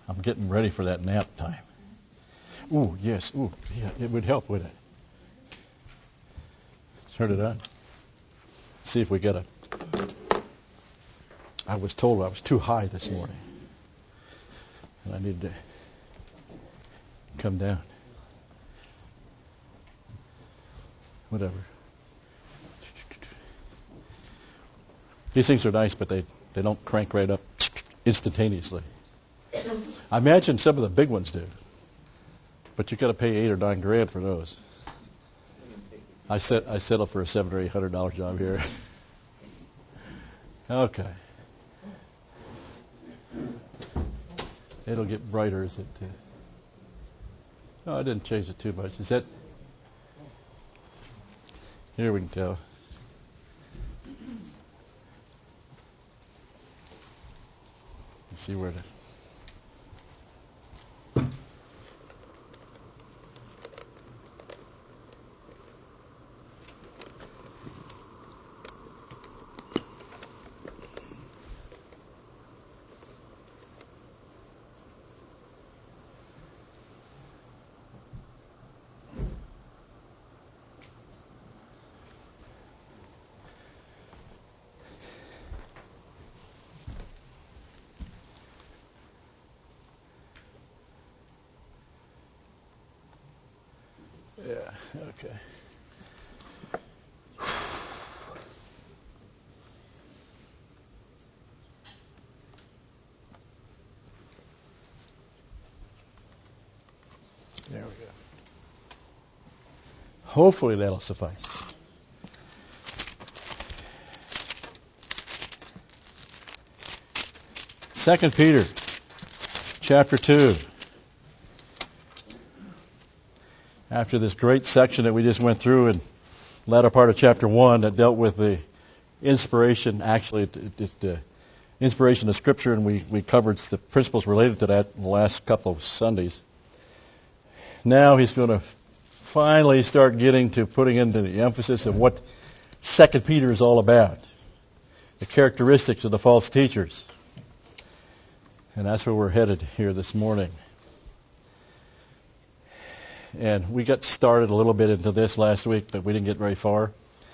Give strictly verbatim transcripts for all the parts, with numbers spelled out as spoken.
I'm getting ready for that nap time. Ooh, yes. Ooh, yeah, it would help, wouldn't it? Turn it on. See if we get a... I was told I was too high this morning. And I needed to come down. Whatever. These things are nice, but they, they don't crank right up instantaneously. I imagine some of the big ones do. But you got to pay eight or nine grand for those. I set I settle for a seven or eight hundred dollar job here. Okay. It'll get brighter, is it? Uh, no, I didn't change it too much. Is that? Here we can tell. Let's see where to. Yeah, okay. There we go. Hopefully that'll suffice. Second Peter, chapter two. After this great section that we just went through in the latter part of chapter one that dealt with the inspiration, actually it's the inspiration of Scripture, and we, we covered the principles related to that in the last couple of Sundays. Now he's going to finally start getting to putting into the emphasis of what Second Peter is all about, the characteristics of the false teachers. And that's where we're headed here this morning. And we got started a little bit into this last week, but we didn't get very far.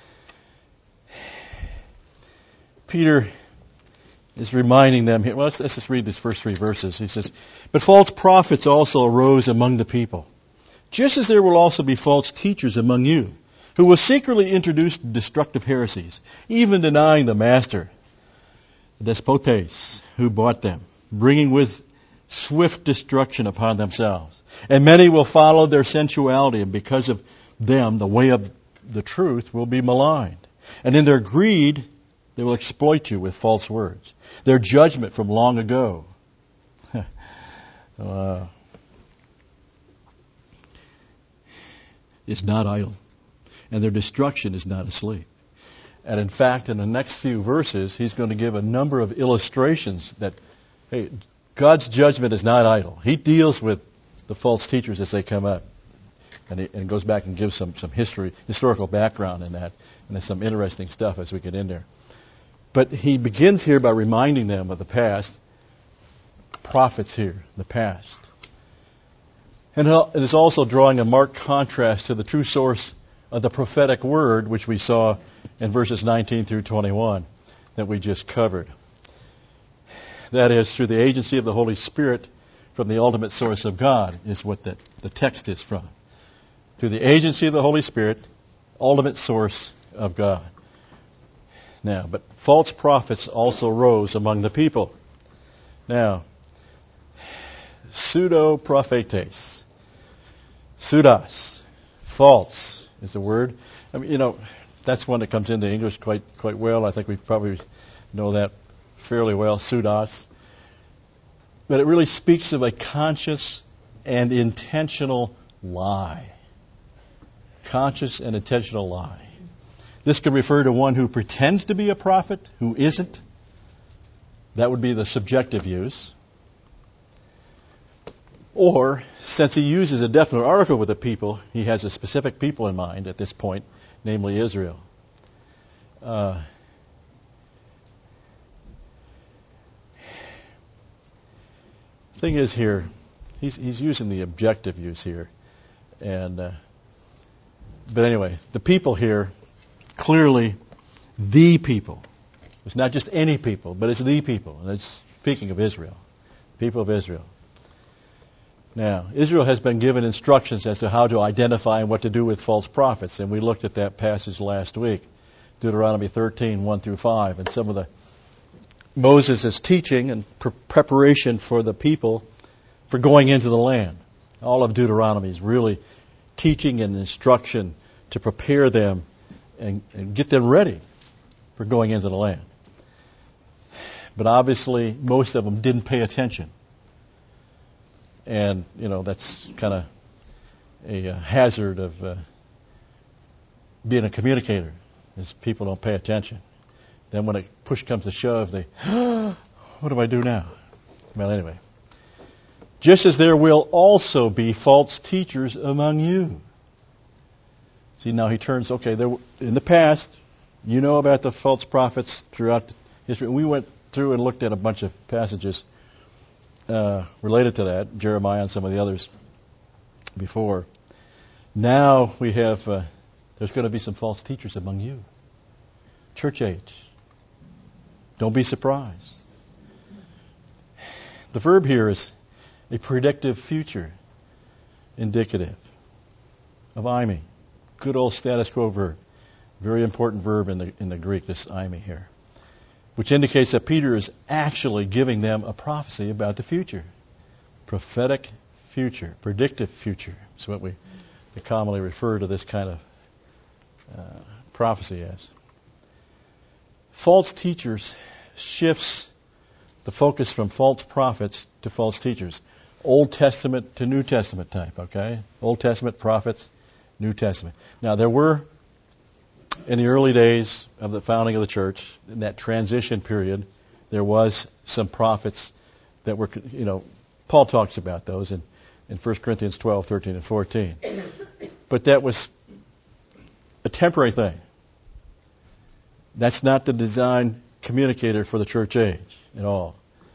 Peter is reminding them here. Well, let's, let's just read these first three verses. He says, "But false prophets also arose among the people, just as there will also be false teachers among you, who will secretly introduce destructive heresies, even denying the master, the despotes, who bought them, bringing with swift destruction upon themselves. And many will follow their sensuality, and because of them, the way of the truth will be maligned. And in their greed, they will exploit you with false words. Their judgment from long ago uh, is not idle, and their destruction is not asleep." And in fact, in the next few verses, he's going to give a number of illustrations that, hey, God's judgment is not idle. He deals with the false teachers as they come up. And he and goes back and gives some, some history, historical background in that. And there's some interesting stuff as we get in there. But he begins here by reminding them of the past, prophets here, the past. And it is also drawing a marked contrast to the true source of the prophetic word, which we saw in verses nineteen through twenty-one that we just covered. That is, through the agency of the Holy Spirit from the ultimate source of God, is what the, the text is from. Through the agency of the Holy Spirit, ultimate source of God. Now, but false prophets also rose among the people. Now, pseudo-prophetes. Pseudos. False is the word. I mean, you know, that's one that comes into English quite quite well. I think we probably know that fairly well, pseudos. But it really speaks of a conscious and intentional lie. Conscious and intentional lie. This could refer to one who pretends to be a prophet, who isn't. That would be the subjective use. Or, since he uses a definite article with the people, he has a specific people in mind at this point, namely Israel. Uh, thing is here, he's he's using the objective use here, and uh, but anyway, the people here, clearly, the people. It's not just any people, but it's the people, and it's speaking of Israel, people of Israel. Now, Israel has been given instructions as to how to identify and what to do with false prophets, and we looked at that passage last week, Deuteronomy thirteen, one through five, and some of the Moses' teaching and pre- preparation for the people for going into the land. All of Deuteronomy is really teaching and instruction to prepare them and, and get them ready for going into the land. But obviously, most of them didn't pay attention. And, you know, that's kind of a, a hazard of uh, being a communicator, is people don't pay attention. Then when a push comes to shove, they, what do I do now? Well, anyway. Just as there will also be false teachers among you. See, now he turns, okay, there, in the past, you know about the false prophets throughout history. We went through and looked at a bunch of passages uh, related to that, Jeremiah and some of the others before. Now we have, uh, there's going to be some false teachers among you. Church age. Don't be surprised. The verb here is a predictive future, indicative of eimi. Good old status quo verb. Very important verb in the in the Greek, this eimi here, which indicates that Peter is actually giving them a prophecy about the future. Prophetic future, predictive future is what we commonly refer to this kind of uh, prophecy as. False teachers shifts the focus from false prophets to false teachers. Old Testament to New Testament type, okay? Old Testament prophets, New Testament. Now, there were, in the early days of the founding of the church, in that transition period, there was some prophets that were, you know, Paul talks about those in, in First Corinthians twelve, thirteen, and fourteen. But that was a temporary thing. That's not the design communicator for the church age at all.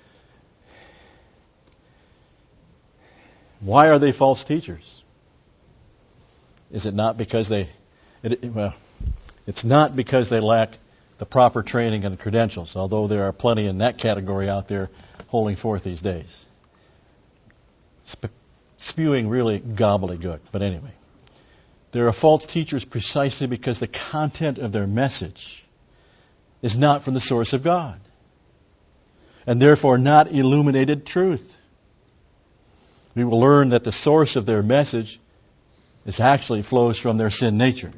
Why are they false teachers? Is it not because they, it, well, it's not because they lack the proper training and credentials, although there are plenty in that category out there holding forth these days. Sp- spewing really gobbledygook, but anyway. There are false teachers precisely because the content of their message is not from the source of God, and therefore not illuminated truth. We will learn that the source of their message is actually flows from their sin nature.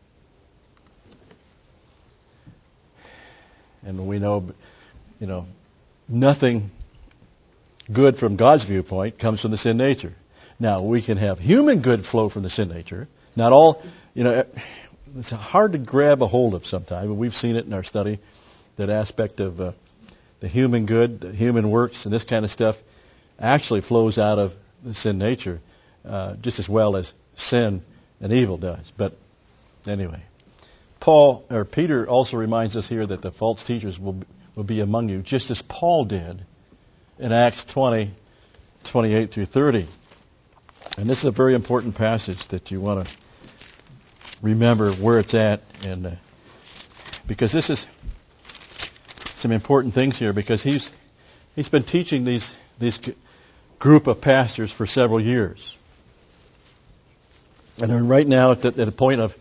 And we know, you know, nothing good from God's viewpoint comes from the sin nature. Now, we can have human good flow from the sin nature. Not all, you know, it's hard to grab a hold of sometimes, but we've seen it in our study, that aspect of uh, the human good, the human works, and this kind of stuff actually flows out of the sin nature uh, just as well as sin and evil does. But anyway, Paul or Peter also reminds us here that the false teachers will will be among you, just as Paul did in Acts twenty, twenty-eight through thirty. And this is a very important passage that you want to remember where it's at, and uh, because this is some important things here. Because he's he's been teaching these these group of pastors for several years, and they're right now at the, at the point of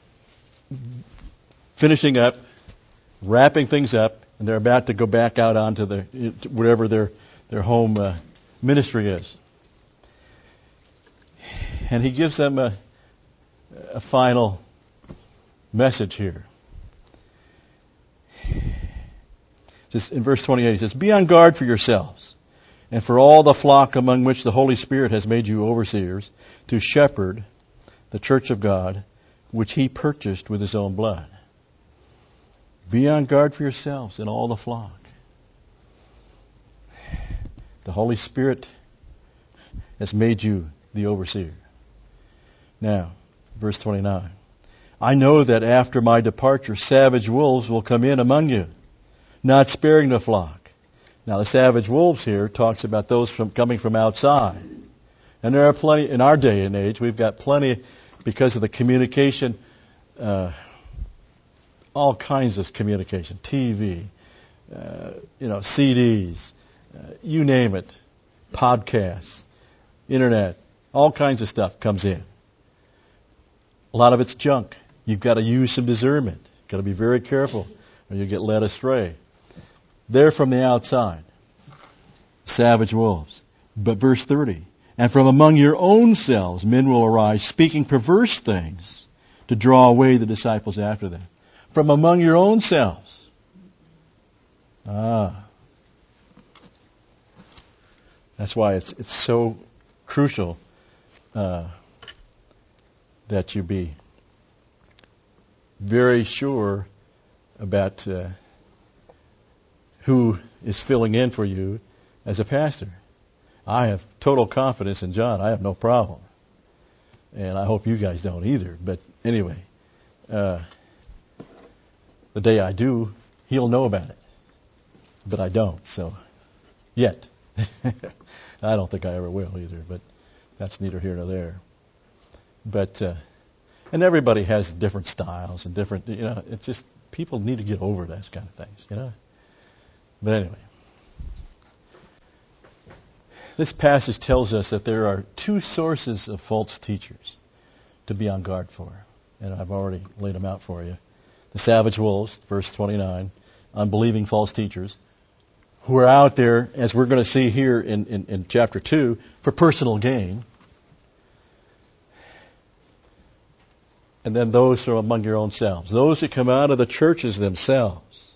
finishing up, wrapping things up, and they're about to go back out onto the whatever their their home uh, ministry is. And he gives them a, a final message here. Just in verse twenty-eight, he says, "Be on guard for yourselves and for all the flock among which the Holy Spirit has made you overseers, to shepherd the church of God, which he purchased with his own blood." Be on guard for yourselves and all the flock. The Holy Spirit has made you the overseer. Now, verse twenty-nine. "I know that after my departure, savage wolves will come in among you, not sparing the flock. Now, the savage wolves here talks about those from coming from outside. And there are plenty, in our day and age, we've got plenty, because of the communication, uh, all kinds of communication, T V, uh, you know, C Ds, uh, you name it, podcasts, internet, all kinds of stuff comes in. A lot of it's junk. You've got to use some discernment. You've got to be very careful or you'll get led astray. They're from the outside, savage wolves. But verse thirty, and from among your own selves men will arise, speaking perverse things to draw away the disciples after them. From among your own selves. Ah. That's why it's it's so crucial uh, that you be very sure about uh, who is filling in for you as a pastor. I have total confidence in John. I have no problem. And I hope you guys don't either. But anyway, uh, the day I do, he'll know about it. But I don't, so yet. I don't think I ever will either, but that's neither here nor there. But, uh, and everybody has different styles and different, you know, it's just, people need to get over those kind of things, you know. But anyway, this passage tells us that there are two sources of false teachers to be on guard for. And I've already laid them out for you. The savage wolves, verse twenty-nine, unbelieving false teachers, who are out there, as we're going to see here in, in, in chapter two, for personal gain. And then those from among your own selves. Those that come out of the churches themselves.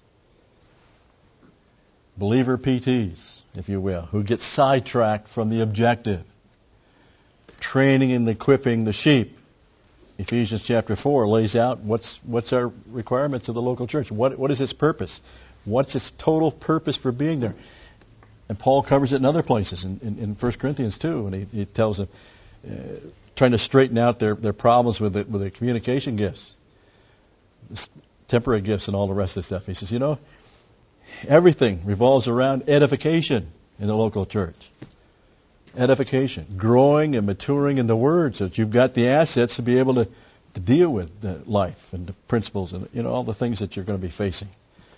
Believer P Ts, if you will, who get sidetracked from the objective. Training and equipping the sheep. Ephesians chapter four lays out what's what's our requirements of the local church. What what is its purpose? What's its total purpose for being there? And Paul covers it in other places, in, in, in First Corinthians two, and he, he tells them, uh, trying to straighten out their, their problems with the, with the communication gifts, temporary gifts and all the rest of the stuff. He says, you know, everything revolves around edification in the local church. Edification, growing and maturing in the Word so that you've got the assets to be able to, to deal with the life and the principles and, you know, all the things that you're going to be facing.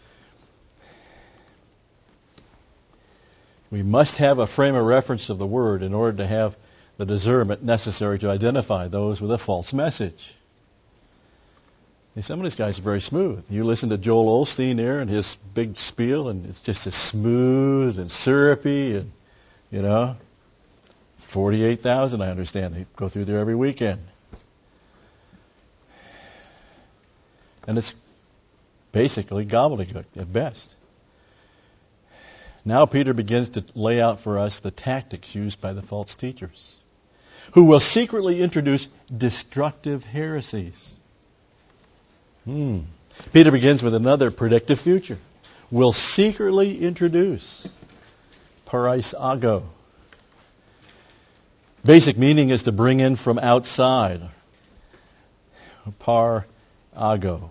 We must have a frame of reference of the Word in order to have the discernment necessary to identify those with a false message. And some of these guys are very smooth. You listen to Joel Osteen there and his big spiel, and it's just as smooth and syrupy, and, you know, forty-eight thousand, I understand. They go through there every weekend. And it's basically gobbledygook at best. Now Peter begins to lay out for us the tactics used by the false teachers, who will secretly introduce destructive heresies. Hmm. Peter begins with another predictive future. Will secretly introduce parais ago. Basic meaning is to bring in from outside. Par ago.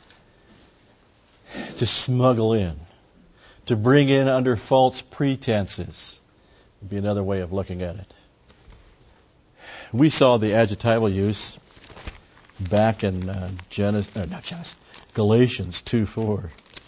To smuggle in. To bring in under false pretenses would be another way of looking at it. We saw the adjectival use back in uh, Genesis, uh, not Genesis, Galatians two four.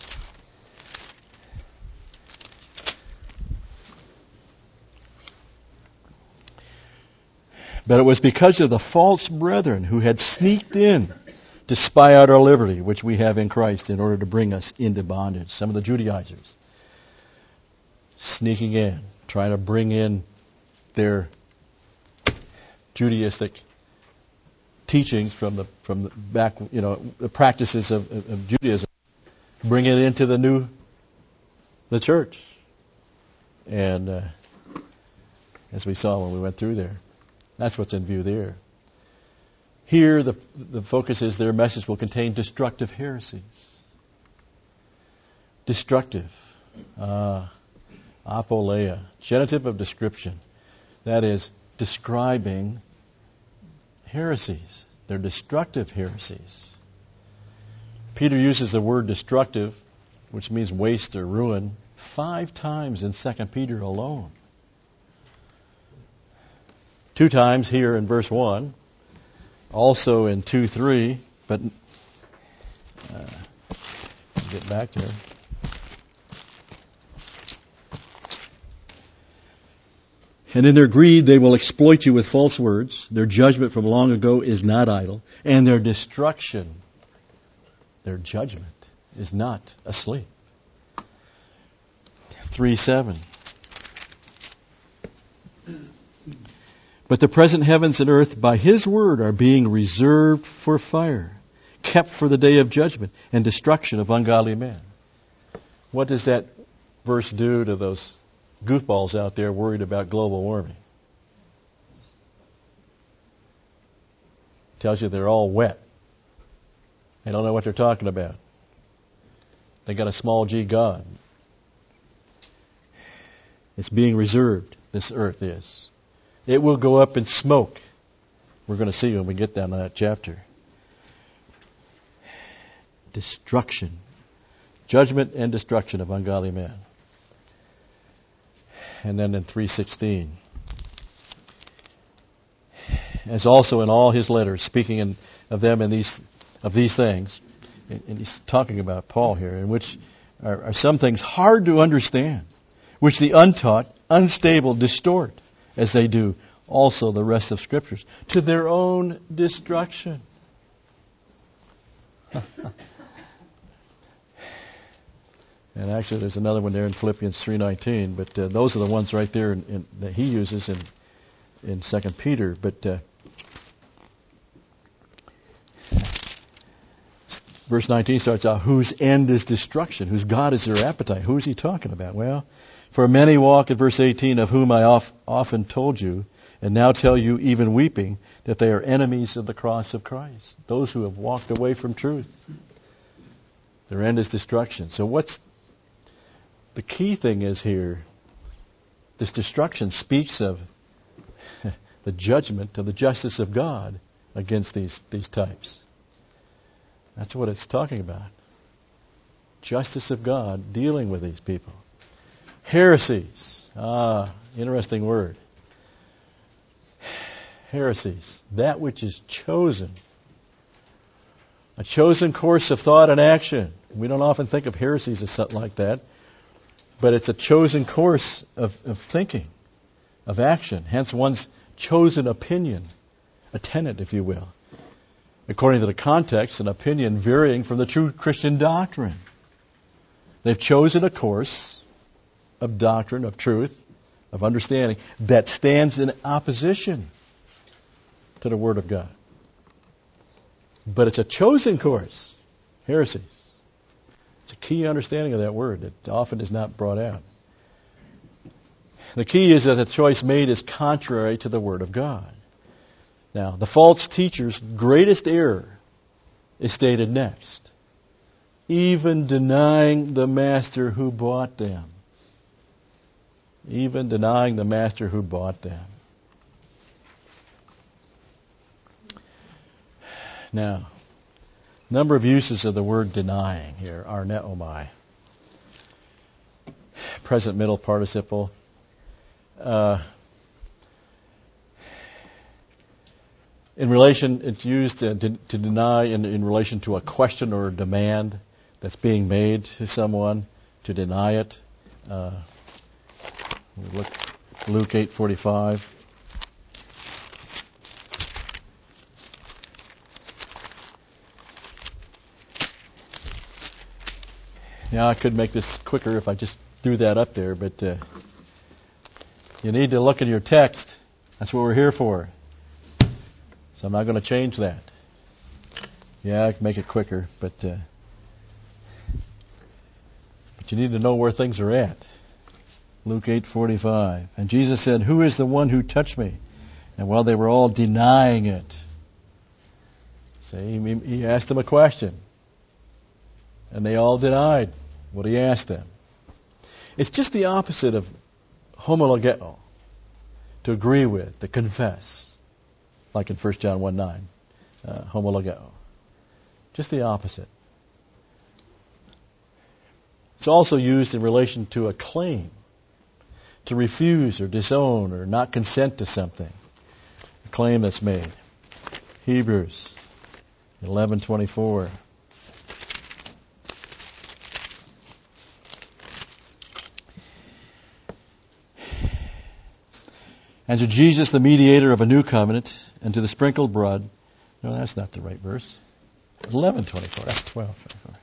But it was because of the false brethren who had sneaked in to spy out our liberty, which we have in Christ, in order to bring us into bondage. Some of the Judaizers sneaking in, trying to bring in their Judaistic teachings from the from the back, you know, the practices of, of, of Judaism, bring it into the new, the church. And uh, as we saw when we went through there, that's what's in view there. Here, the the focus is their message will contain destructive heresies. Destructive. Uh, apoleia. Genitive of description. That is, describing heresies. They're destructive heresies. Peter uses the word destructive, which means waste or ruin, five times in Second Peter alone. Two times here in verse one, also in two three, but uh, get back there. And in their greed they will exploit you with false words. Their judgment from long ago is not idle, and their destruction, their judgment, is not asleep. three seven. But the present heavens and earth by His word are being reserved for fire, kept for the day of judgment and destruction of ungodly men. What does that verse do to those goofballs out there worried about global warming? Tells you they're all wet. They don't know what they're talking about. They got a small g God. It's being reserved, this earth is. It will go up in smoke. We're going to see when we get down to that chapter. Destruction. Judgment and destruction of ungodly men. And then in three sixteen, as also in all his letters, speaking in, of them in these of these things, and he's talking about Paul here, in which are, are some things hard to understand, which the untaught, unstable distort, as they do also the rest of Scriptures, to their own destruction. And actually, there's another one there in Philippians three nineteen, but uh, those are the ones right there in, in, that he uses in in Second Peter. But uh, verse nineteen starts out, whose end is destruction, whose God is their appetite. Who is he talking about? Well, for many walk, at verse eighteen, of whom I oft, often told you, and now tell you, even weeping, that they are enemies of the cross of Christ. Those who have walked away from truth. Their end is destruction. So what's the key thing is here, this destruction speaks of the judgment of the justice of God against these, these types. That's what it's talking about. Justice of God dealing with these people. Heresies. Ah, interesting word. Heresies. That which is chosen. A chosen course of thought and action. We don't often think of heresies as something like that. But it's a chosen course of, of thinking, of action. Hence one's chosen opinion, a tenet, if you will. According to the context, an opinion varying from the true Christian doctrine. They've chosen a course of doctrine, of truth, of understanding, that stands in opposition to the Word of God. But it's a chosen course. Heresies. It's a key understanding of that word that often is not brought out. The key is that the choice made is contrary to the Word of God. Now, the false teacher's greatest error is stated next. Even denying the master who bought them. Even denying the master who bought them. Now, number of uses of the word denying here, arneomai. Present middle participle. Uh, in relation, it's used to, to, to deny in, in relation to a question or a demand that's being made to someone, to deny it. Uh, look, Luke eight forty-five. Now, I could make this quicker if I just threw that up there, but uh, you need to look at your text. That's what we're here for. So I'm not going to change that. Yeah, I can make it quicker, but uh, but you need to know where things are at. Luke eight forty-five. And Jesus said, "Who is the one who touched me?" And while they were all denying it, see, he, he asked them a question. And they all denied what he asked them. It's just the opposite of homologeo, to agree with, to confess, like in First John one nine, uh, homologeo. Just the opposite. It's also used in relation to a claim, to refuse or disown or not consent to something, a claim that's made. Hebrews eleven twenty-four. And to Jesus, the mediator of a new covenant, and to the sprinkled blood. No, that's not the right verse. eleven twenty-four. That's twelve twenty-four.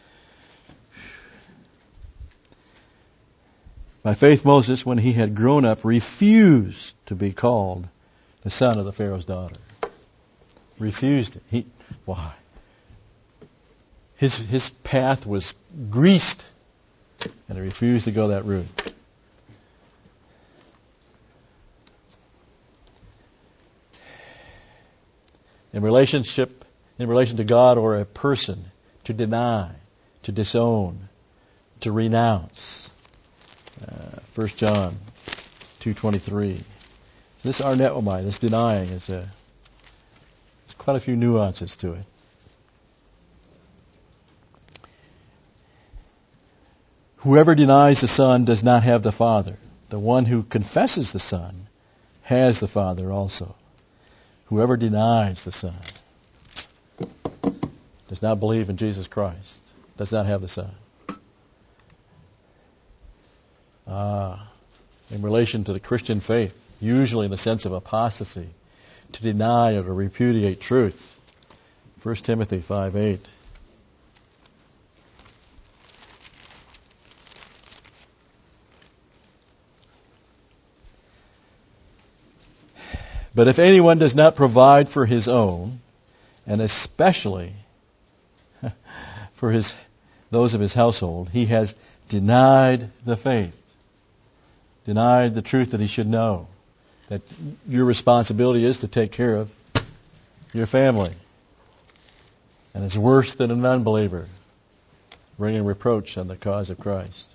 By faith, Moses, when he had grown up, refused to be called the son of the Pharaoh's daughter. Refused it. He, why? His his path was greased, and he refused to go that route. In relationship, in relation to God or a person, to deny, to disown, to renounce. Uh, First John two twenty-three. This arneomai, this denying, is a there's quite a few nuances to it. Whoever denies the Son does not have the Father. The one who confesses the Son has the Father also. Whoever denies the Son does not believe in Jesus Christ, does not have the Son. Ah, in relation to the Christian faith, usually in the sense of apostasy, to deny or to repudiate truth. First Timothy five eight. But if anyone does not provide for his own, and especially for his those of his household, he has denied the faith, denied the truth that he should know, that your responsibility is to take care of your family. And it's worse than an unbeliever, bringing reproach on the cause of Christ.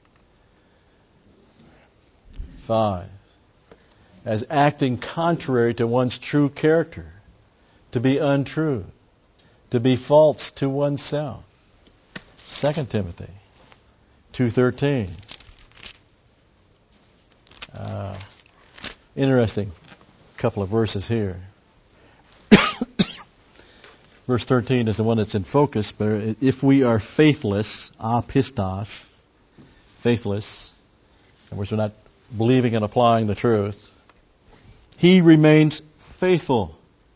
Five. As acting contrary to one's true character, to be untrue, to be false to oneself. Second Timothy two thirteen. Uh, interesting couple of verses here. Verse thirteen is the one that's in focus, but if we are faithless, apistos, faithless, in which we're not believing and applying the truth, he remains faithful.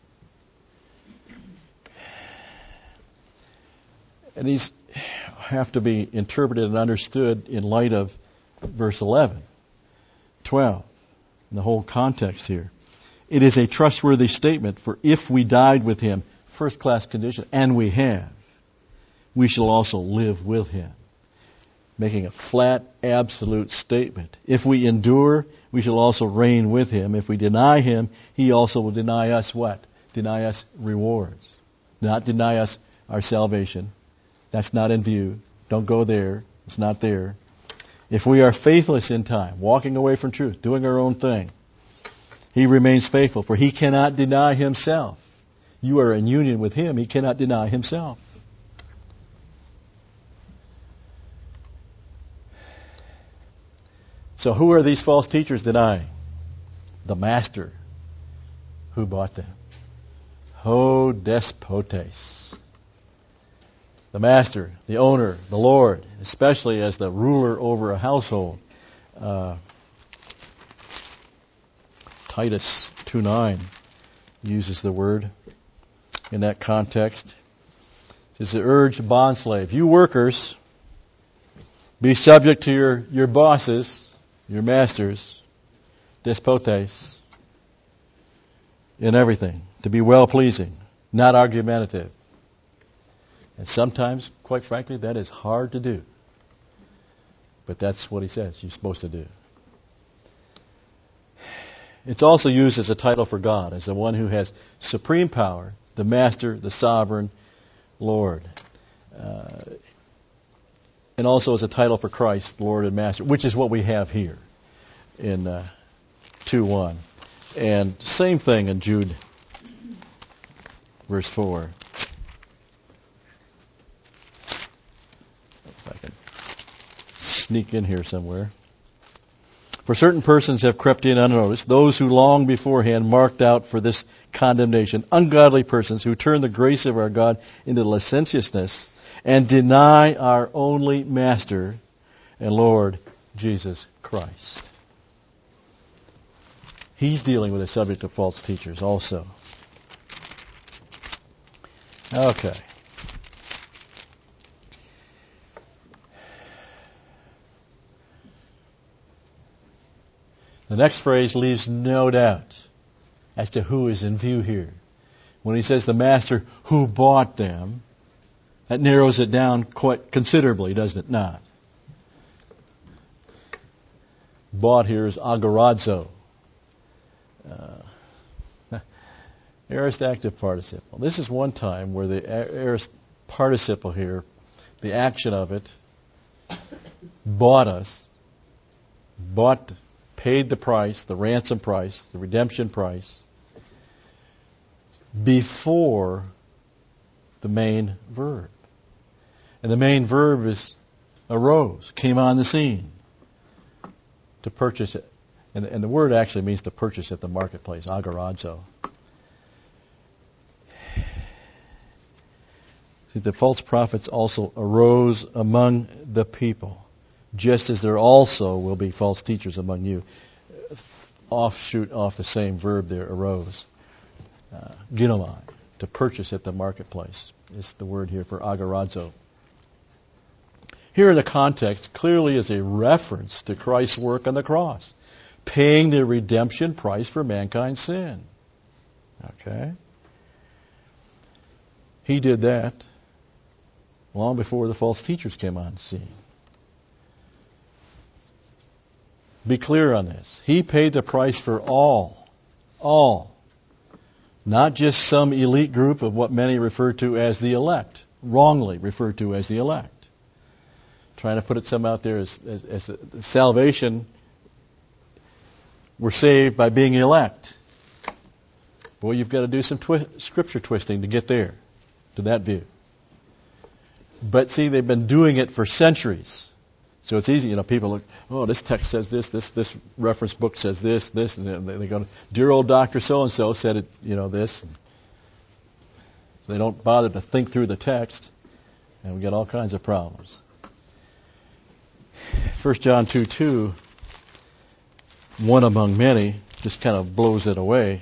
And these have to be interpreted and understood in light of verse eleven, twelve, and the whole context here. It is a trustworthy statement, for if we died with him, first class condition, and we have, we shall also live with him. Making a flat, absolute statement. If we endure, we shall also reign with him. If we deny him, he also will deny us what? Deny us rewards. Not deny us our salvation. That's not in view. Don't go there. It's not there. If we are faithless in time, walking away from truth, doing our own thing, he remains faithful, for he cannot deny himself. You are in union with him. He cannot deny himself. So who are these false teachers denying? The master who bought them. Ho despotes. The master, the owner, the Lord, especially as the ruler over a household. Uh, Titus two nine uses the word in that context. It says to urge bondslave, you workers, be subject to your, your bosses, your masters, despotes, in everything, to be well-pleasing, not argumentative. And sometimes, quite frankly, that is hard to do. But that's what he says you're supposed to do. It's also used as a title for God, as the one who has supreme power, the master, the sovereign Lord. Uh, and also as a title for Christ, Lord and Master, which is what we have here in uh, two one. And same thing in Jude, verse four. If I can sneak in here somewhere. For certain persons have crept in unnoticed, those who long beforehand marked out for this condemnation, ungodly persons who turn the grace of our God into licentiousness and deny our only Master and Lord Jesus Christ. He's dealing with the subject of false teachers also. Okay. The next phrase leaves no doubt as to who is in view here. When he says the master who bought them, that narrows it down quite considerably, doesn't it not? Bought here is agorazo. Uh, aorist active participle. This is one time where the aorist participle here, the action of it, bought us, bought, paid the price, the ransom price, the redemption price, before the main verb. And the main verb is arose, came on the scene to purchase it. And, and the word actually means to purchase at the marketplace, agorazo. See, the false prophets also arose among the people, just as there also will be false teachers among you. Offshoot off the same verb there, arose. Uh, ginomai, to purchase at the marketplace, is the word here for agorazo. Here in the context clearly is a reference to Christ's work on the cross, paying the redemption price for mankind's sin. Okay? He did that long before the false teachers came on scene. Be clear on this. He paid the price for all. All. Not just some elite group of what many refer to as the elect, wrongly referred to as the elect. Trying to put it some out there as, as, as salvation, we're saved by being elect. Boy, you've got to do some twi- scripture twisting to get there, to that view. But see, they've been doing it for centuries. So it's easy, you know, people look, oh, this text says this, this this reference book says this, this, and they go, dear old Doctor So-and-so said it, you know, this. So they don't bother to think through the text, and we get all kinds of problems. First John two two, one among many, just kind of blows it away.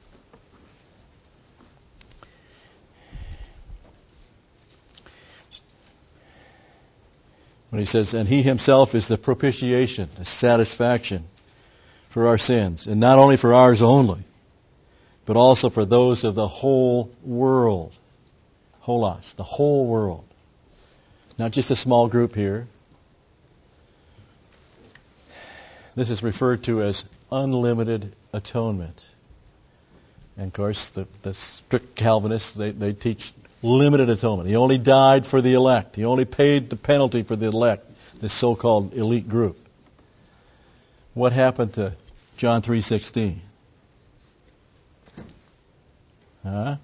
When he says, and he himself is the propitiation, the satisfaction for our sins, and not only for ours only, but also for those of the whole world. Holos, the whole world. Not just a small group here. This is referred to as unlimited atonement. And of course, the, the strict Calvinists, they, they teach limited atonement. He only died for the elect. He only paid the penalty for the elect, this so-called elite group. What happened to John three sixteen? Huh?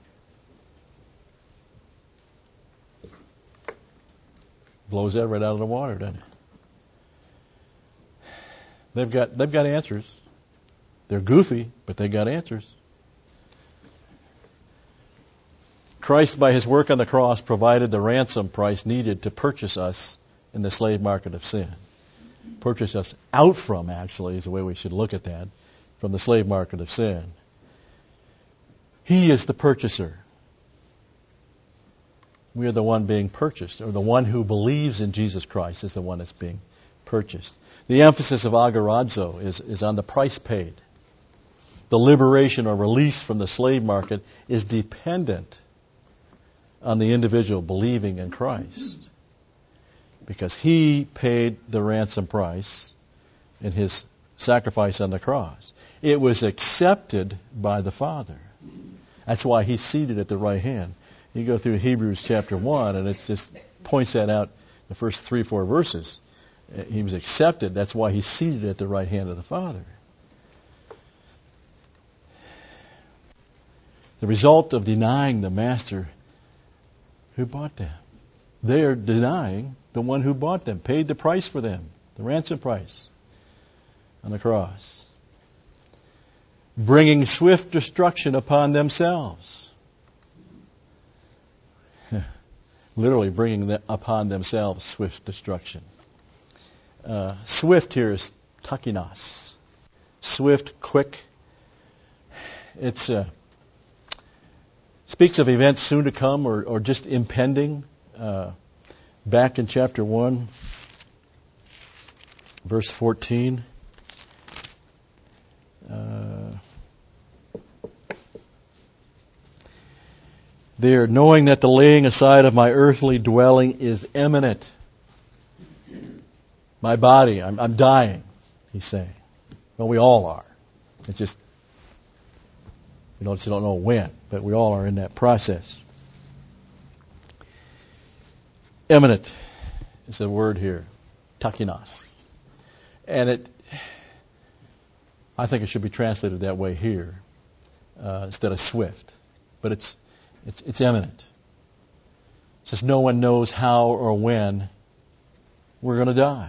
Blows that right out of the water, doesn't it? They've got they've got answers. They're goofy, but they got answers. Christ, by his work on the cross, provided the ransom price needed to purchase us in the slave market of sin. Purchase us out from, actually, is the way we should look at that, from the slave market of sin. He is the purchaser. We are the one being purchased, or the one who believes in Jesus Christ is the one that's being purchased. The emphasis of agorazo is, is on the price paid. The liberation or release from the slave market is dependent on the individual believing in Christ, because he paid the ransom price in his sacrifice on the cross. It was accepted by the Father. That's why he's seated at the right hand. You go through Hebrews chapter one, and it just points that out in the first three, four verses. He was accepted. That's why he's seated at the right hand of the Father. The result of denying the Master who bought them. They are denying the one who bought them, paid the price for them, the ransom price on the cross. Bringing swift destruction upon themselves. Literally bringing the, upon themselves swift destruction. Uh, swift here is takinos. Swift, quick. It's uh, speaks of events soon to come or, or just impending. Uh, back in chapter one, verse fourteen. Uh, there, knowing that the laying aside of my earthly dwelling is imminent. My body, I'm, I'm dying, he's saying. Well, we all are. It's just, we don't, just don't know when, but we all are in that process. Imminent is a word here, takinos. And it, I think it should be translated that way here uh, instead of swift. But it's it's it's imminent. It says no one knows how or when we're going to die.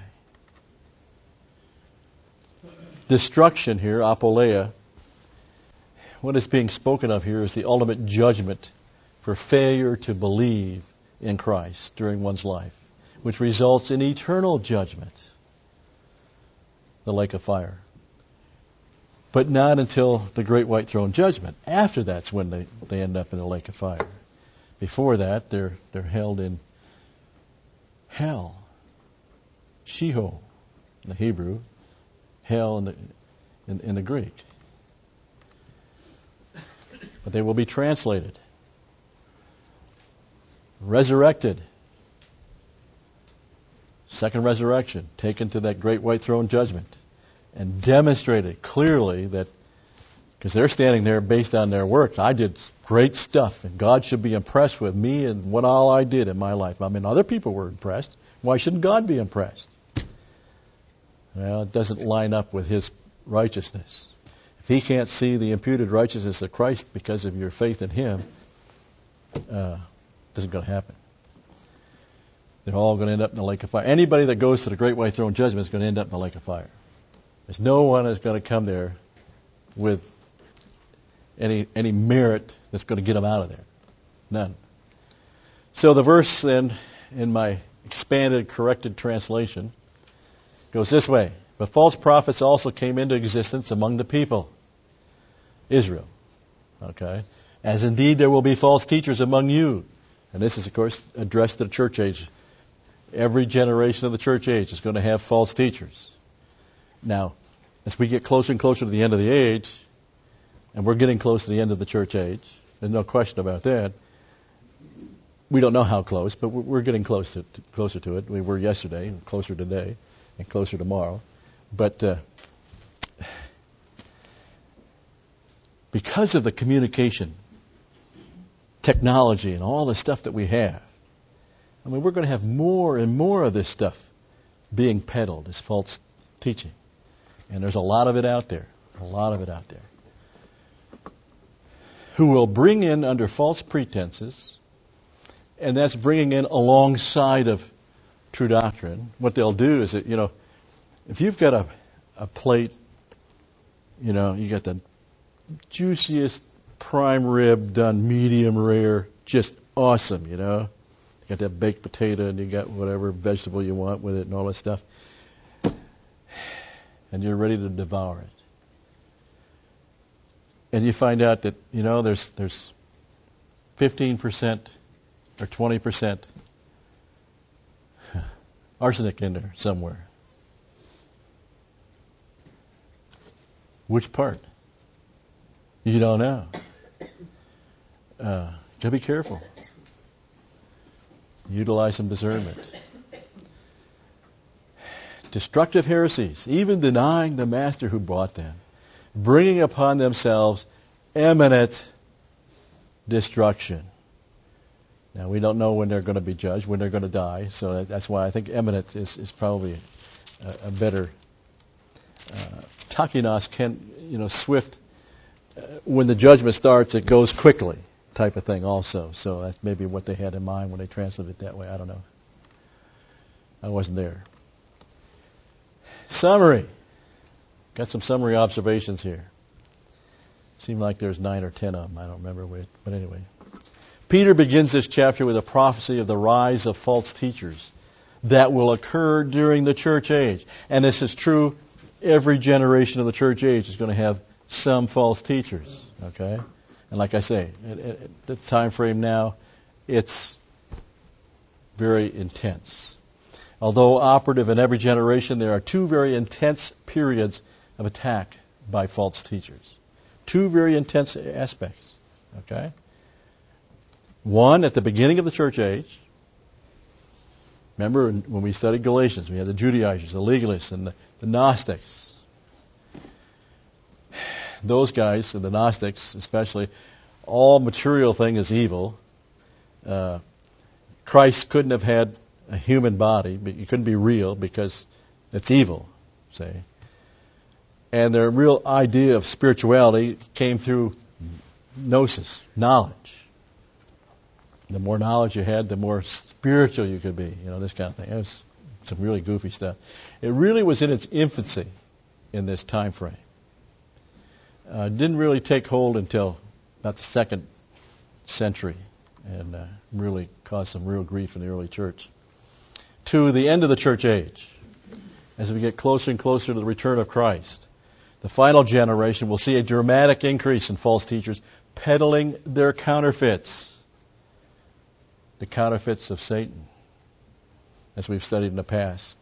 Destruction here, apoleia, what is being spoken of here is the ultimate judgment for failure to believe in Christ during one's life, which results in eternal judgment, the lake of fire. But not until the great white throne judgment. After that's when they, they end up in the lake of fire. Before that, they're they're held in hell, Sheol in the Hebrew, hell in the in, in the Greek. But they will be translated, resurrected, second resurrection, taken to that great white throne judgment, and demonstrated clearly that, because they're standing there based on their works, I did great stuff, and God should be impressed with me and what all I did in my life. I mean, other people were impressed. Why shouldn't God be impressed? Well, it doesn't line up with His righteousness. If He can't see the imputed righteousness of Christ because of your faith in Him, uh, it isn't going to happen. They're all going to end up in the lake of fire. Anybody that goes to the great white throne judgment is going to end up in the lake of fire. There's no one that's going to come there with any any merit that's going to get them out of there. None. So the verse then, in my expanded, corrected translation, goes this way. But false prophets also came into existence among the people, Israel. Okay? As indeed there will be false teachers among you. And this is, of course, addressed to the church age. Every generation of the church age is going to have false teachers. Now, as we get closer and closer to the end of the age, and we're getting close to the end of the church age, there's no question about that. We don't know how close, but we're getting close to, to, closer to it. We were yesterday, and closer today, and closer tomorrow. But uh, because of the communication, technology, and all the stuff that we have, I mean, we're going to have more and more of this stuff being peddled as false teaching. And there's a lot of it out there, a lot of it out there. Who will bring in under false pretenses, and that's bringing in alongside of true doctrine. What they'll do is that, you know, if you've got a, a plate, you know, you got the juiciest prime rib done medium rare, just awesome, you know. You got that baked potato and you got whatever vegetable you want with it and all that stuff. And you're ready to devour it. And you find out that, you know, there's there's fifteen percent or twenty percent arsenic in there somewhere. Which part? You don't know. Uh, gotta be careful. Utilize some discernment. Destructive heresies, even denying the master who bought them, bringing upon themselves imminent destruction. Now, we don't know when they're going to be judged, when they're going to die, so that's why I think imminent is, is probably a, a better. Uh, takinos can, you know, swift. Uh, when the judgment starts, it goes quickly, type of thing also. So that's maybe what they had in mind when they translated it that way. I don't know. I wasn't there. Summary. Got some summary observations here. Seemed like there's nine or ten of them. I don't remember which, but anyway. Peter begins this chapter with a prophecy of the rise of false teachers that will occur during the church age. And this is true. Every generation of the church age is going to have some false teachers. Okay? And like I say, at, at the time frame now, it's very intense. Although operative in every generation, there are two very intense periods of attack by false teachers. Two very intense aspects. Okay? One, at the beginning of the church age. Remember when we studied Galatians, we had the Judaizers, the legalists, and the, the Gnostics. Those guys, the Gnostics especially, all material thing is evil. Uh, Christ couldn't have had a human body, but he couldn't be real because it's evil, say. And their real idea of spirituality came through gnosis, knowledge. The more knowledge you had, the more spiritual you could be. You know, this kind of thing. It was some really goofy stuff. It really was in its infancy in this time frame. Uh, didn't really take hold until about the second century, and uh, really caused some real grief in the early church. To the end of the church age, as we get closer and closer to the return of Christ, the final generation will see a dramatic increase in false teachers peddling their counterfeits. The counterfeits of Satan, as we've studied in the past.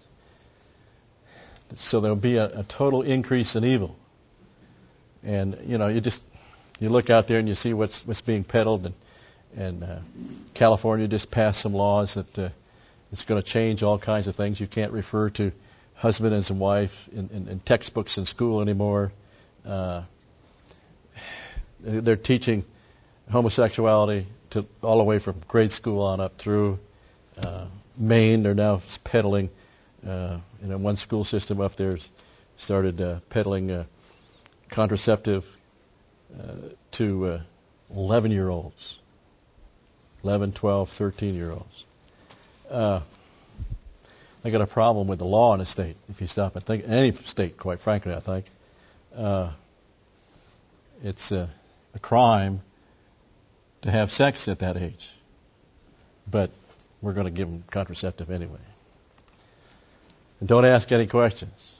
So there'll be a, a total increase in evil. And, you know, you just, you look out there and you see what's what's being peddled. And, and uh, California just passed some laws that uh, it's going to change all kinds of things. You can't refer to husband as a wife in, in, in textbooks in school anymore. Uh, they're teaching homosexuality to all the way from grade school on up through uh, Maine. They're now peddling, uh, in one school system up there, started uh, peddling uh, contraceptive uh, to uh, eleven-year-olds, eleven, twelve, thirteen-year-olds. Uh, I got a problem with the law in a state, if you stop and think. Any state, quite frankly, I think. Uh, it's uh, a crime to have sex at that age. But we're going to give them contraceptive anyway. And don't ask any questions.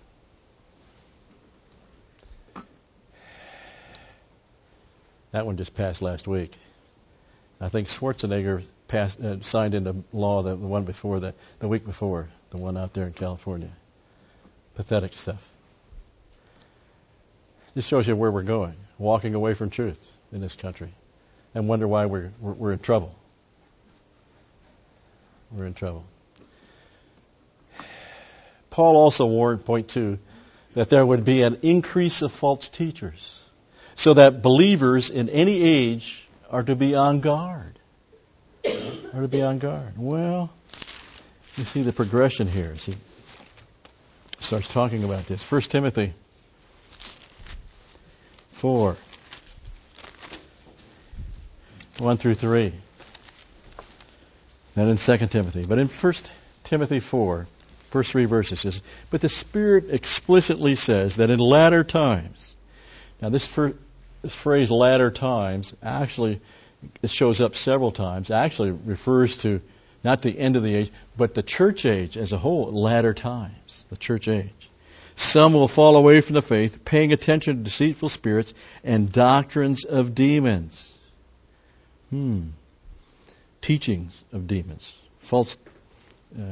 That one just passed last week. I think Schwarzenegger passed, uh, signed into law the, the one before that, the week before, the one out there in California. Pathetic stuff. This shows you where we're going, walking away from truth in this country. And wonder why we're, we're we're in trouble. We're in trouble. Paul also warned, point two, that there would be an increase of false teachers, so that believers in any age are to be on guard. Are to be on guard. Well, you see the progression here. See, starts talking about this. First Timothy four. One through three. And in Second Timothy. But in First Timothy four, first three verses says, but the Spirit explicitly says that in latter times. Now this, fir- this phrase latter times actually, it shows up several times, actually refers to not the end of the age, but the church age as a whole, latter times, the church age. Some will fall away from the faith, paying attention to deceitful spirits and doctrines of demons. Hmm. Teachings of demons. False. Uh,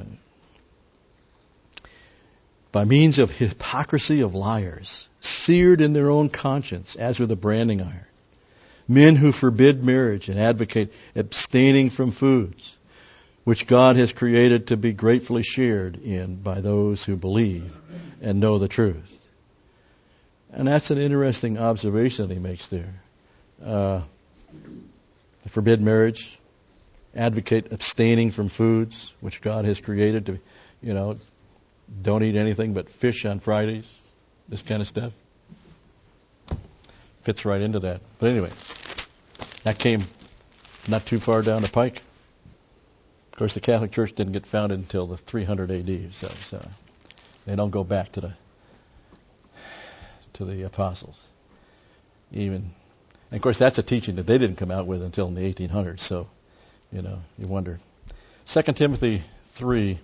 by means of hypocrisy of liars, seared in their own conscience, as with a branding iron. Men who forbid marriage and advocate abstaining from foods, which God has created to be gratefully shared in by those who believe and know the truth. And that's an interesting observation that he makes there. Uh, forbid marriage, advocate abstaining from foods which God has created to, you know, don't eat anything but fish on Fridays, this kind of stuff. Fits right into that. But anyway, that came not too far down the pike. Of course, the Catholic Church didn't get founded until the three hundred A D, so, so they don't go back to the to the apostles. Even, and of course, that's a teaching that they didn't come out with until in the eighteen hundreds. So, you know, you wonder. Second Timothy three,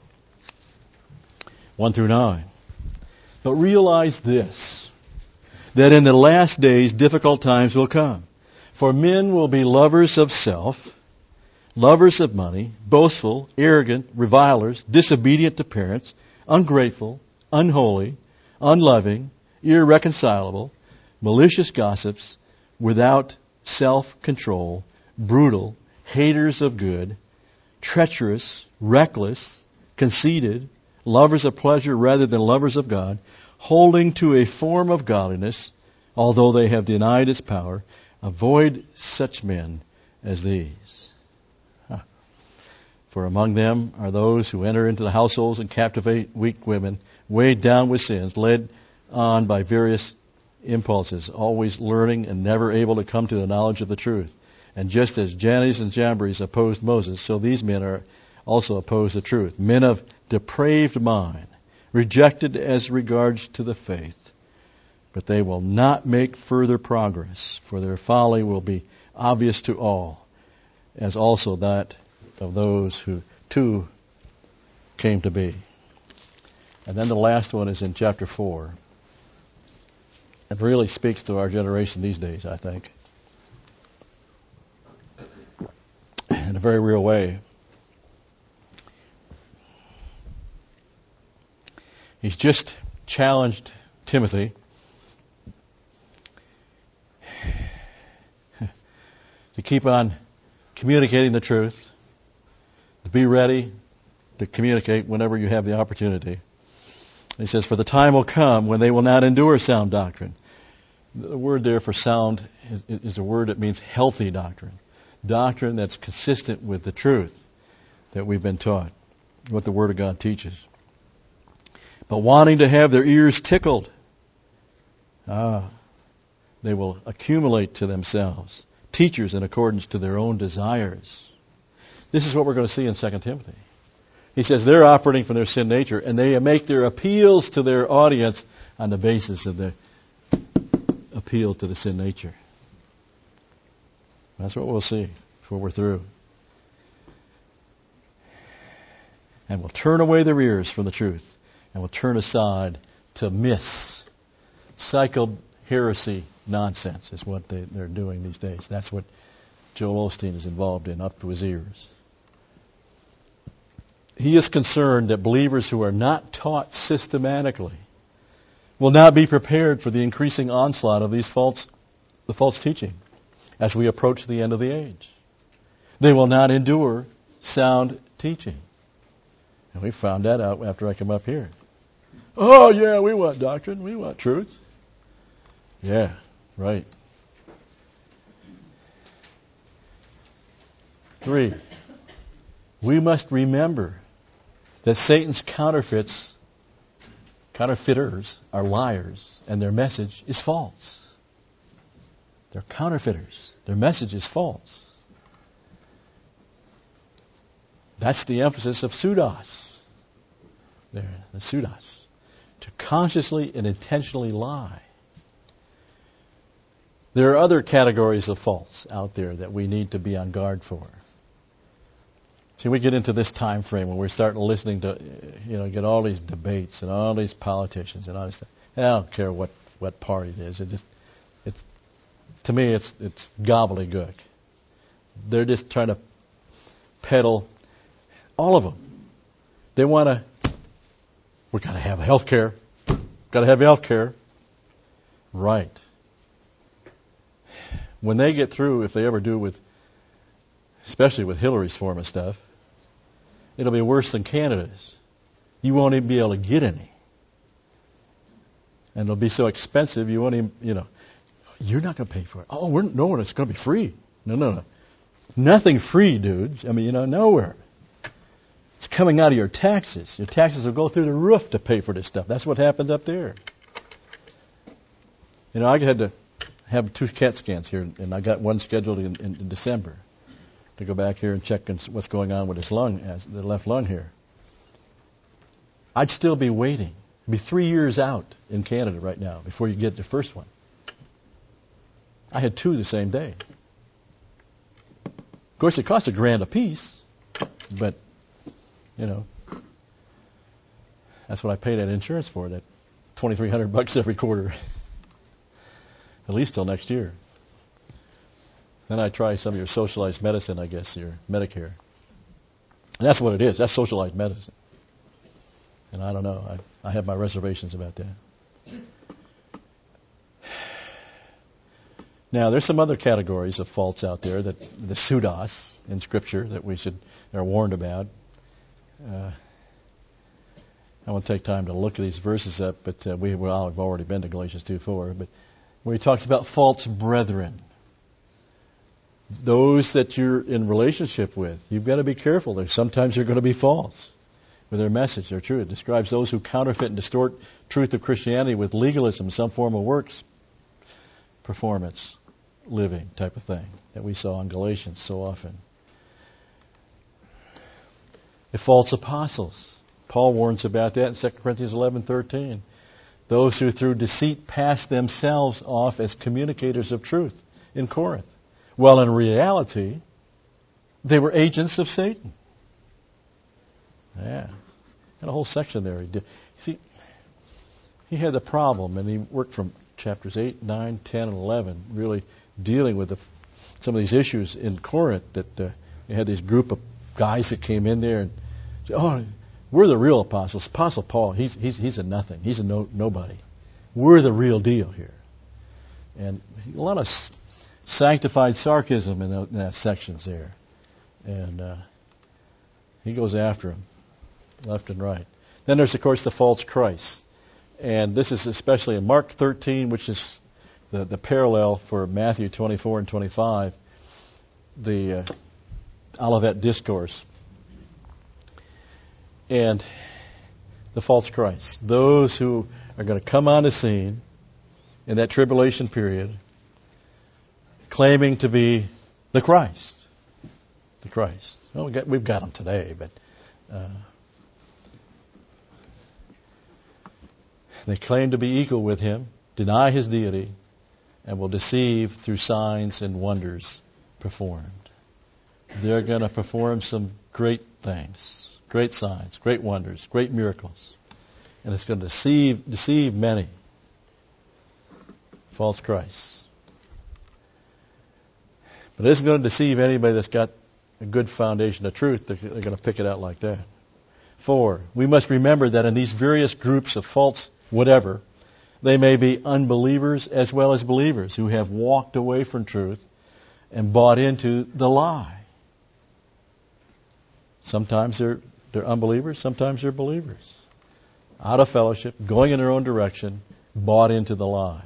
one through nine. But realize this, that in the last days difficult times will come. For men will be lovers of self, lovers of money, boastful, arrogant, revilers, disobedient to parents, ungrateful, unholy, unloving, irreconcilable, malicious gossips, without self-control, brutal, haters of good, treacherous, reckless, conceited, lovers of pleasure rather than lovers of God, holding to a form of godliness, although they have denied its power. Avoid such men as these. Huh. For among them are those who enter into the households and captivate weak women, weighed down with sins, led on by various impulses, always learning and never able to come to the knowledge of the truth. And just as Jannes and Jambres opposed Moses, so these men are also opposed to truth. Men of depraved mind, rejected as regards to the faith. But they will not make further progress, for their folly will be obvious to all, as also that of those who too came to be. And then the last one is in chapter four. It really speaks to our generation these days, I think, in a very real way. He's just challenged Timothy to keep on communicating the truth, to be ready to communicate whenever you have the opportunity. He says, for the time will come when they will not endure sound doctrine. The word there for sound is, is a word that means healthy doctrine. Doctrine that's consistent with the truth that we've been taught, what the Word of God teaches. But wanting to have their ears tickled, ah, they will accumulate to themselves teachers in accordance to their own desires. This is what we're going to see in Second Timothy. He says they're operating from their sin nature, and they make their appeals to their audience on the basis of their appeal to the sin nature. That's what we'll see before we're through. And will turn away their ears from the truth, and will turn aside to myths. Psycho-heresy nonsense is what they, they're doing these days. That's what Joel Osteen is involved in, up to his ears. He is concerned that believers who are not taught systematically will not be prepared for the increasing onslaught of these false, the false teaching as we approach the end of the age. They will not endure sound teaching. And we found that out after I come up here. Oh, yeah, we want doctrine. We want truth. Yeah, right. Three, we must remember that Satan's counterfeits, counterfeiters are liars, and their message is false. They're counterfeiters. Their message is false. That's the emphasis of pseudos. There, the pseudos. To consciously and intentionally lie. There are other categories of false out there that we need to be on guard for. See, we get into this time frame when we're starting listening to, you know, get all these debates and all these politicians and all this stuff. And I don't care what, what party it is. It just, it's, to me, it's it's gobbledygook. They're just trying to peddle, all of them. They want to, we got to have health care. Got to have health care. Right. When they get through, if they ever do with, especially with Hillary's form of stuff, it'll be worse than Canada's. You won't even be able to get any. And it'll be so expensive, you won't even, you know, you're not going to pay for it. Oh, we're, no, it's going to be free. No, no, no. Nothing free, dudes. I mean, you know, nowhere. It's coming out of your taxes. Your taxes will go through the roof to pay for this stuff. That's what happens up there. You know, I had to have two CAT scans here, and I got one scheduled in, in, in December. to go back here and check what's going on with his lung, as the left lung here. I'd still be waiting. It'd be three years out in Canada right now before you get the first one. I had two the same day. Of course, it cost a grand a piece, but, you know, that's what I pay that insurance for, that twenty-three hundred bucks every quarter. At least till next year. Then I try some of your socialized medicine, I guess, your Medicare. And that's what it is. That's socialized medicine. And I don't know. I, I have my reservations about that. Now, there's some other categories of faults out there, that the pseudos in Scripture that we should are warned about. Uh, I won't take time to look at these verses up, but uh, we well, I've already been to Galatians two four. But where he talks about false brethren, those that you're in relationship with, you've got to be careful. There's sometimes they're going to be false with their message, their truth. It describes those who counterfeit and distort truth of Christianity with legalism, some form of works performance living type of thing that we saw in Galatians so often. The false apostles. Paul warns about that in Second Corinthians eleven thirteen. Those who through deceit pass themselves off as communicators of truth in Corinth. Well, in reality, they were agents of Satan. Yeah. Got a whole section there. He did. See, he had the problem, and he worked from chapters eight, nine, ten, and eleven, really dealing with the, some of these issues in Corinth, that uh, they had this group of guys that came in there and said, oh, we're the real apostles. Apostle Paul, he's he's he's a nothing. He's a no, nobody. We're the real deal here. And a lot of sanctified sarcasm in, the, in that sections there. And uh, he goes after them, left and right. Then there's, of course, the false Christ. And this is especially in Mark thirteen, which is the, the parallel for Matthew twenty-four and twenty-five, the uh, Olivet Discourse. And the false Christ. Those who are going to come on the scene in that tribulation period claiming to be the Christ. The Christ. Well, we got, we've got them today, but uh, they claim to be equal with him, deny his deity, and will deceive through signs and wonders performed. They're going to perform some great things. Great signs, great wonders, great miracles. And it's going to deceive deceive many. False Christ. But it isn't going to deceive anybody that's got a good foundation of truth. They're, they're going to pick it out like that. Four, we must remember that in these various groups of false whatever, they may be unbelievers as well as believers who have walked away from truth and bought into the lie. Sometimes they're They're unbelievers, sometimes they're believers. Out of fellowship, going in their own direction, bought into the lie.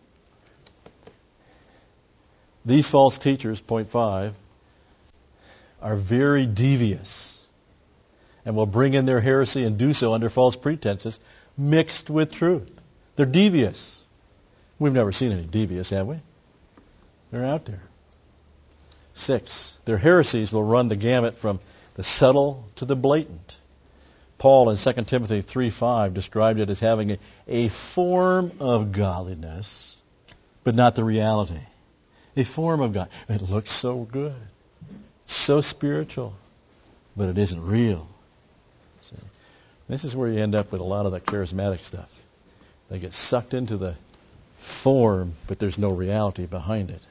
These false teachers, point five, are very devious and will bring in their heresy and do so under false pretenses mixed with truth. They're devious. We've never seen any devious, have we? They're out there. Six, their heresies will run the gamut from the subtle to the blatant. Paul in Second Timothy three five described it as having a, a form of godliness, but not the reality. A form of God. It looks so good, so spiritual, but it isn't real. See? This is where you end up with a lot of the charismatic stuff. They get sucked into the form, but there's no reality behind it.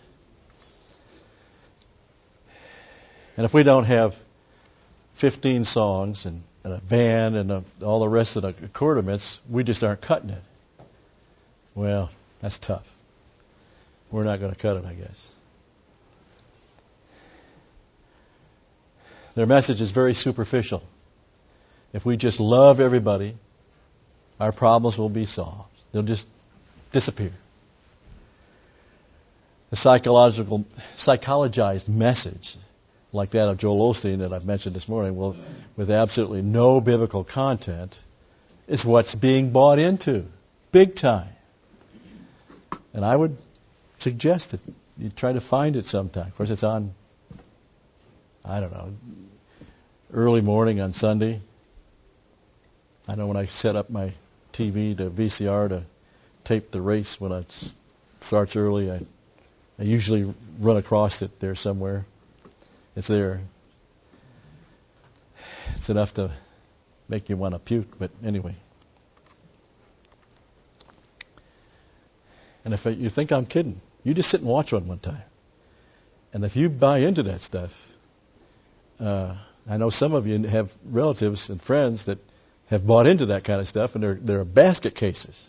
And if we don't have fifteen songs and, and a band and a, all the rest of the accoutrements, we just aren't cutting it. Well, that's tough. We're not going to cut it, I guess. Their message is very superficial. If we just love everybody, our problems will be solved. They'll just disappear. The psychological, psychologized message like that of Joel Osteen that I've mentioned this morning, will, with absolutely no biblical content, is what's being bought into, big time. And I would suggest that you try to find it sometime. Of course, it's on I don't know, early morning on Sunday. I know when I set up my T V to V C R to tape the race when it starts early, I, I usually run across it there somewhere. It's there. It's enough to make you want to puke, but anyway. And if you think I'm kidding, you just sit and watch one one time. And if you buy into that stuff, uh, I know some of you have relatives and friends that have bought into that kind of stuff, and they're they're basket cases.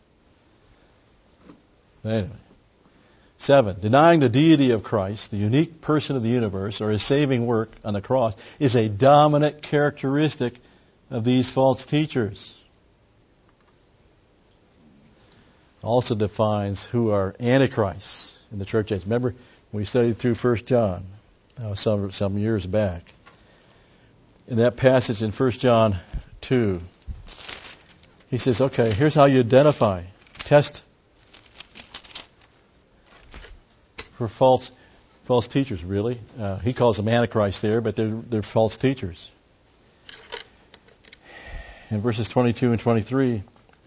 Anyway. Seven, denying the deity of Christ, the unique person of the universe, or his saving work on the cross, is a dominant characteristic of these false teachers. Also defines who are antichrists in the church age. Remember, we studied through First John uh, some some years back. In that passage in First John two, he says, okay, here's how you identify, test for false false teachers, really. Uh, he calls them antichrist there, but they're, they're false teachers. In verses twenty-two and twenty-three,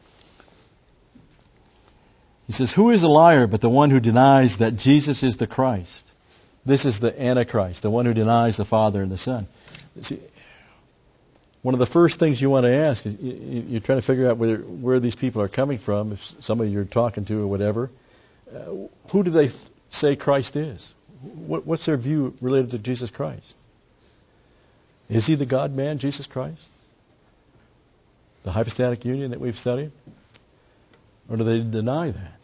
he says, who is a liar but the one who denies that Jesus is the Christ? This is the Antichrist, the one who denies the Father and the Son. See, one of the first things you want to ask is you, you're trying to figure out whether, where these people are coming from, if somebody you're talking to or whatever. Uh, who do they th- say Christ is? What, what's their view related to Jesus Christ? Is he the God-man, Jesus Christ? The hypostatic union that we've studied? Or do they deny that?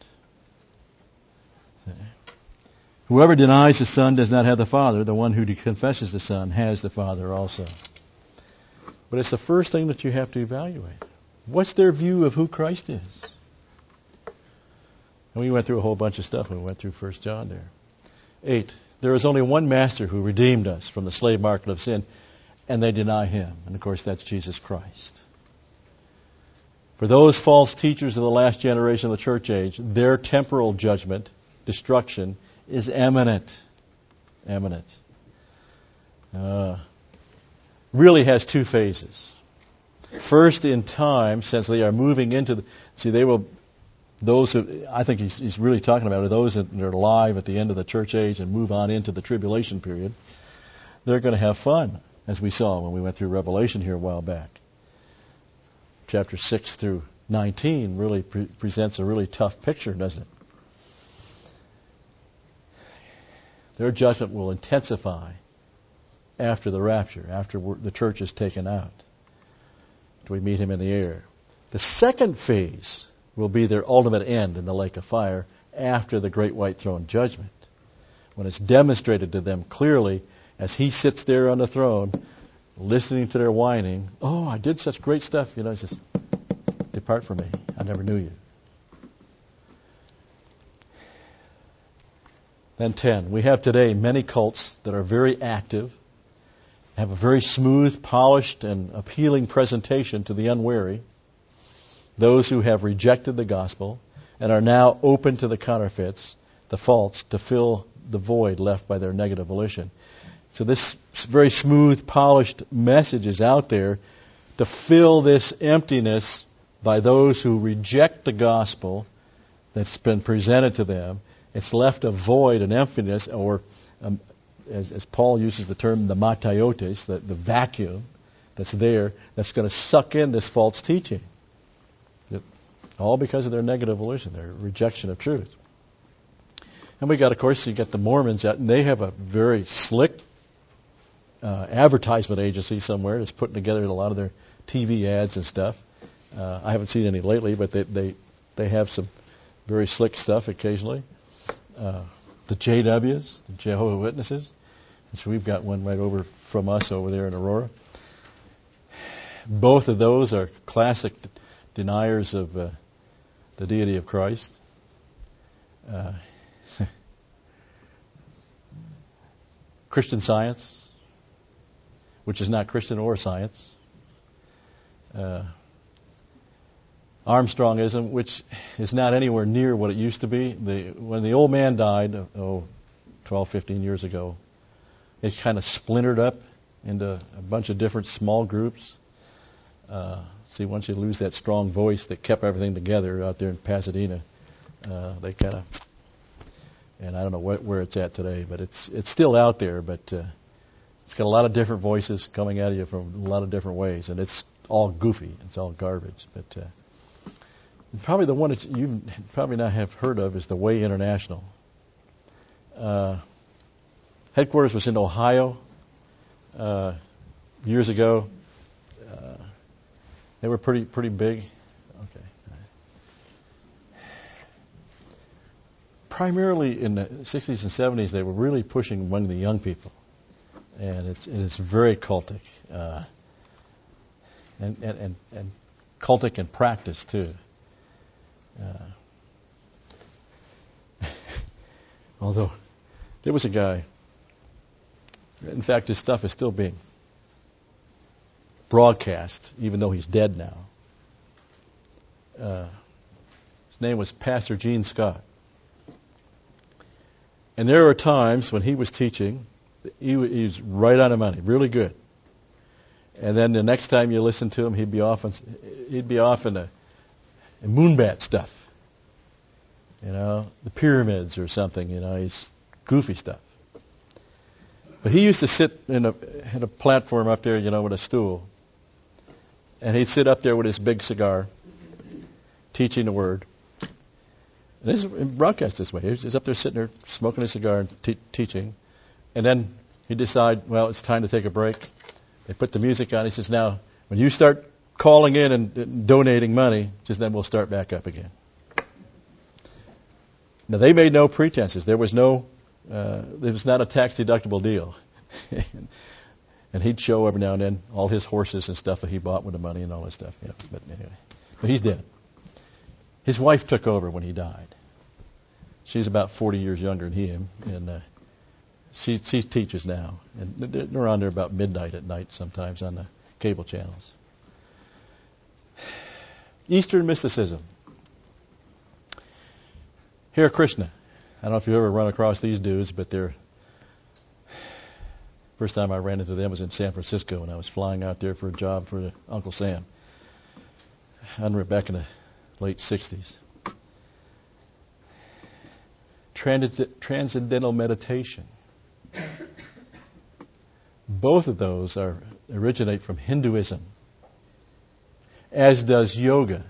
Whoever denies the Son does not have the Father. The one who confesses the Son has the Father also. But it's the first thing that you have to evaluate. What's their view of who Christ is? And we went through a whole bunch of stuff when we went through First John there. Eight, there is only one Master who redeemed us from the slave market of sin, and they deny him. And of course, that's Jesus Christ. For those false teachers of the last generation of the church age, their temporal judgment, destruction, is imminent. Imminent. Uh, really has two phases. First, in time, since they are moving into the... See, they will... Those who... I think he's, he's really talking about are those that are alive at the end of the church age and move on into the tribulation period. They're going to have fun, as we saw when we went through Revelation here a while back. Chapter six through nineteen really pre- presents a really tough picture, doesn't it? Their judgment will intensify after the rapture, after the church is taken out, till we meet him in the air. The second phase will be their ultimate end in the lake of fire after the great white throne judgment, when it's demonstrated to them clearly as he sits there on the throne, listening to their whining. Oh, I did such great stuff. You know, it's just, depart from me. I never knew you. Then ten. We have today many cults that are very active, have a very smooth, polished, and appealing presentation to the unwary. Those who have rejected the gospel and are now open to the counterfeits, the false, to fill the void left by their negative volition. So this very smooth, polished message is out there to fill this emptiness by those who reject the gospel that's been presented to them. It's left a void, an emptiness, or um, as, as Paul uses the term, the mataiotes, the, the vacuum that's there, that's going to suck in this false teaching. All because of their negative volition, their rejection of truth. And we got, of course, you got the Mormons out, and they have a very slick uh, advertisement agency somewhere that's putting together a lot of their T V ads and stuff. Uh, I haven't seen any lately, but they they, they have some very slick stuff occasionally. Uh, the J Ws, the Jehovah's Witnesses, which we've got one right over from us over there in Aurora. Both of those are classic deniers of uh, the deity of Christ. Uh, Christian Science, which is not Christian or science. Uh, Armstrongism, which is not anywhere near what it used to be. The, when the old man died, oh, twelve, fifteen years ago, it kind of splintered up into a bunch of different small groups. Uh, see, once you lose that strong voice that kept everything together out there in Pasadena, uh, they kind of, and I don't know what, where it's at today, but it's it's still out there, but uh, it's got a lot of different voices coming at you from a lot of different ways, and it's all goofy, it's all garbage. But uh, probably the one that you probably not have heard of is the Way International. Uh, headquarters was in Ohio uh, years ago. Uh, they were pretty pretty big. Okay. Primarily in the sixties and seventies, they were really pushing among the young people, and it's and it's very cultic, uh, and, and and and cultic in practice too. Uh, although there was a guy. In fact, his stuff is still being broadcast, even though he's dead now. Uh, his name was Pastor Gene Scott. And there are times when he was teaching, he, he was right on the money, really good. And then the next time you listen to him, he'd be off in, he'd be off in the in moonbat stuff. You know, the pyramids or something, you know, he's goofy stuff. But he used to sit in a, in a platform up there, you know, with a stool. And he'd sit up there with his big cigar, teaching the word. And this is broadcast this way. He's up there sitting there smoking a cigar and te- teaching. And then he'd decide, well, it's time to take a break. They put the music on. He says, now, when you start calling in and, and donating money, just then we'll start back up again. Now, they made no pretenses. There was no, uh, there was not a tax-deductible deal. And he'd show every now and then all his horses and stuff that he bought with the money and all that stuff. You know, but anyway, but he's dead. His wife took over when he died. She's about forty years younger than him, and uh, she she teaches now. And they're on there about midnight at night sometimes on the cable channels. Eastern mysticism. Hare Krishna. I don't know if you've ever run across these dudes, but they're... First time I ran into them was in San Francisco when I was flying out there for a job for the Uncle Sam. I remember back in the late sixties. Trans- transcendental meditation. Both of those are originate from Hinduism, as does yoga.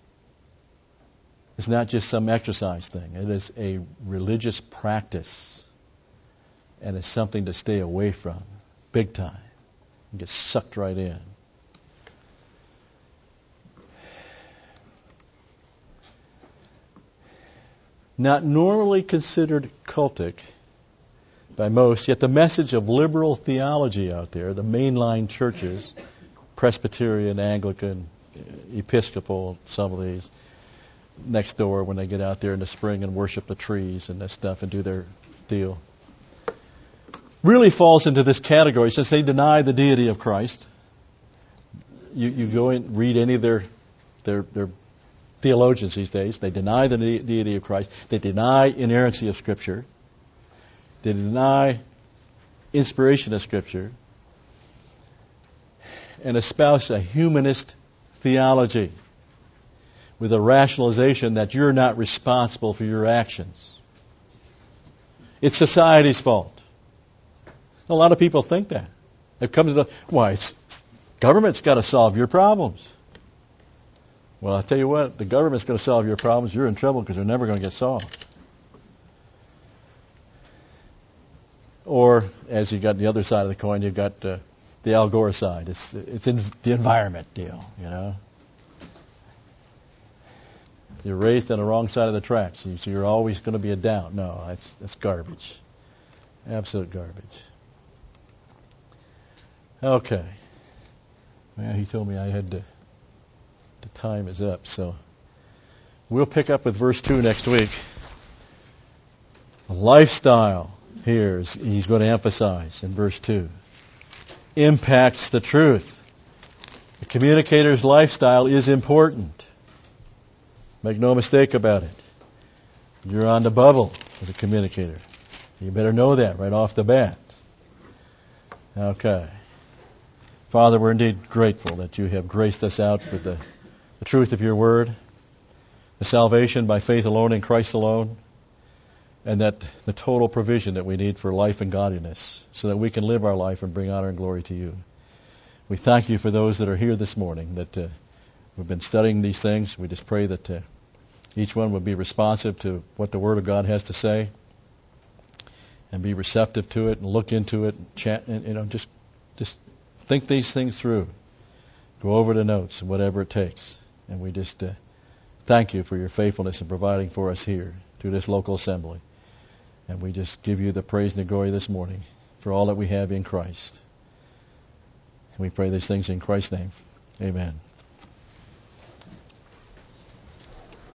It's not just some exercise thing. It is a religious practice, and it's something to stay away from, big time. You get sucked right in. Not normally considered cultic by most, yet the message of liberal theology out there, the mainline churches, Presbyterian, Anglican, Episcopal, some of these, next door when they get out there in the spring and worship the trees and that stuff and do their deal, really falls into this category since they deny the deity of Christ. You, you go and read any of their, their, their theologians these days. They deny the de- deity of Christ. They deny inerrancy of Scripture. They deny inspiration of Scripture. And espouse a humanist theology with a rationalization that you're not responsible for your actions. It's society's fault. A lot of people think that. It comes to, why, it's, government's got to solve your problems. Well, I'll tell you what, the government's going to solve your problems. You're in trouble because they're never going to get solved. Or, as you got the other side of the coin, you've got uh, the Al Gore side. It's it's in the environment deal, you know. You're raised on the wrong side of the tracks, so you're always going to be a down. No, that's that's garbage. Absolute garbage. Okay. Well, he told me I had to, the time is up, so we'll pick up with verse two next week. The lifestyle here is he's going to emphasize in verse two. Impacts the truth. The communicator's lifestyle is important. Make no mistake about it. You're on the bubble as a communicator. You better know that right off the bat. Okay. Father, we're indeed grateful that you have graced us out with the, the truth of your word, the salvation by faith alone in Christ alone, and that the total provision that we need for life and godliness so that we can live our life and bring honor and glory to you. We thank you for those that are here this morning, that uh, we've been studying these things. We just pray that uh, each one would be responsive to what the Word of God has to say and be receptive to it and look into it and chat, and, you know, just just think these things through. Go over the notes, whatever it takes. And we just uh, thank you for your faithfulness in providing for us here through this local assembly. And we just give you the praise and the glory this morning for all that we have in Christ. And we pray these things in Christ's name. Amen.